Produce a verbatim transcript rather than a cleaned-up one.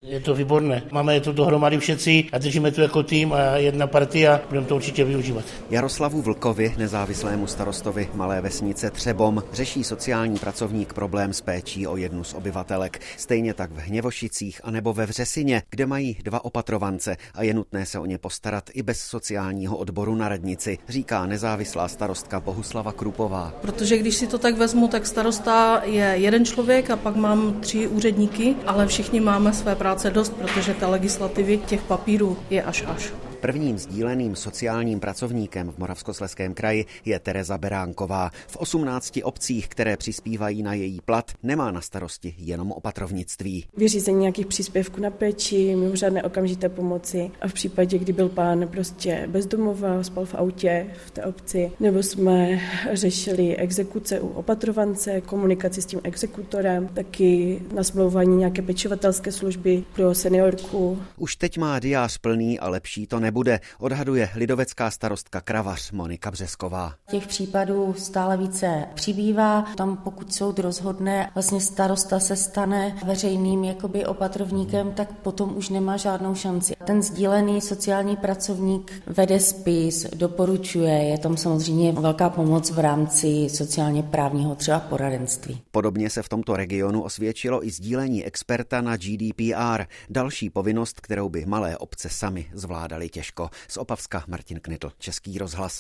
Je to výborné. Máme to dohromady všetci a držíme to jako tým a jedna partia, budeme to určitě využívat. Jaroslavu Vlkovi, nezávislému starostovi malé vesnice Třebom, řeší sociální pracovník problém s péčí o jednu z obyvatelek. Stejně tak v Hněvošicích anebo ve Vřesině, kde mají dva opatrovance a je nutné se o ně postarat i bez sociálního odboru na radnici, říká nezávislá starostka Bohuslava Krupová. Protože když si to tak vezmu, tak starosta je jeden člověk a pak mám tři úředníky, ale všichni máme své práce dost, protože ta legislativy těch papírů je až až. Prvním sdíleným sociálním pracovníkem v Moravskoslezském kraji je Tereza Beránková. V osmnácti obcích, které přispívají na její plat, nemá na starosti jenom opatrovnictví. Vyřízení nějakých příspěvků na péči, mimořádné okamžité pomoci a v případě, kdy byl pán prostě bezdomova, spal v autě v té obci, nebo jsme řešili exekuce u opatrovance, komunikaci s tím exekutorem, taky nasmlouvání nějaké pečovatelské služby pro seniorku. Už teď má diář plný a lepší to nebude, odhaduje lidovecká starostka Kravař Monika Břesková. Těch případů stále více přibývá. Tam pokud soud rozhodne, vlastně starosta se stane veřejným jakoby opatrovníkem, tak potom už nemá žádnou šanci. Ten sdílený sociální pracovník vede spis, doporučuje, je tam samozřejmě velká pomoc v rámci sociálně právního třeba poradenství. Podobně se v tomto regionu osvědčilo i sdílení experta na G D P R, další povinnost, kterou by malé obce sami zvládaly těžko. Z Opavska Martin Knitl, Český rozhlas.